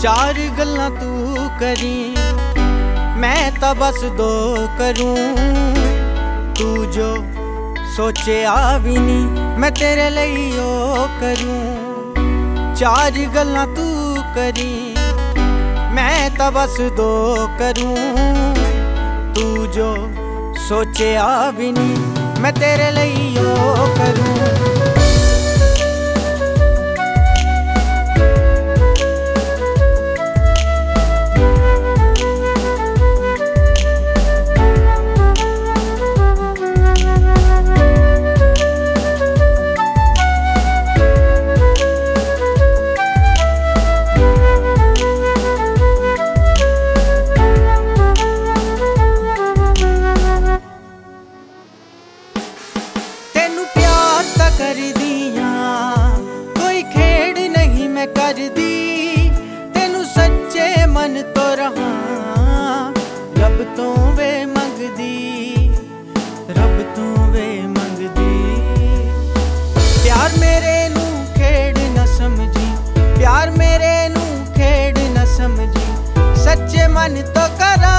चार गल्लां तू करी मैं तां बस दो करूं। तू जो सोचेआ भी नहीं मैं तेरे लिए ओ करूं। चार गल्लां तू करी मैं तां बस दो करूं। तू जो सोचेआ भी नहीं मैं तेरे लिए ओ करूं। कर दिया कोई खेड़ नहीं मैं कर दी। तेनू सच्चे मन तो रहा रब तो वे मंगदी। रब तो वे मंगदी। प्यार मेरे नू खेड़ न समझी। प्यार मेरे नू खेड़ न समझी। सच्चे मन तो करा।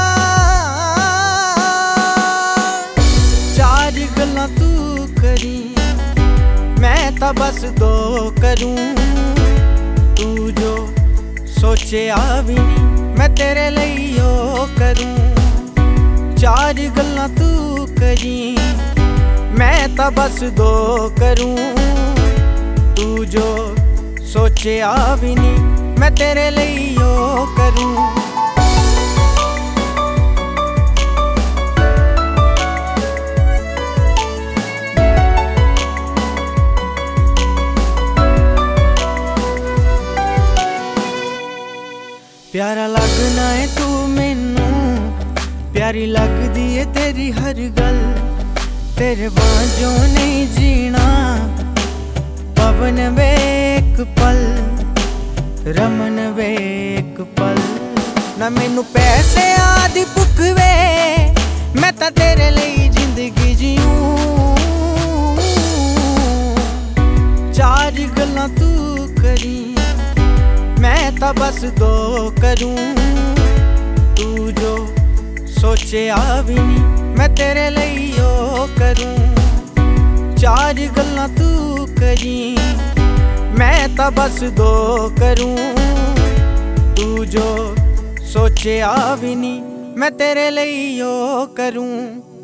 चार गल्लां तू करी मैं तां बस दो करूं। तू जो सोचेआ भी नहीं मैं तेरे लिए ओ करूं। चार गल्लां तू करी मैं तां बस दो करूं। तू जो सोचेआ भी नहीं मैं तेरे लिए ओ करूं। प्यारा लगना है तू मैनू प्यारी लगदी है तेरी हर गल। तेरे बांझों नहीं जीना पवन वे एक पल रमन वे एक पल। ना मैनू पैसे आदि भुख वे मैं तां तेरे लिए जिंदगी जीऊं। चार गल्लां तू करी मैं तां बस दो करूं। तू जो सोचेआ भी नहीं मैं तेरे लिए ओ करूं। चार गल्लां तू करी मैं तां बस दो करूं। तू जो सोचेआ भी नहीं मैं तेरे लिए ओ करूं।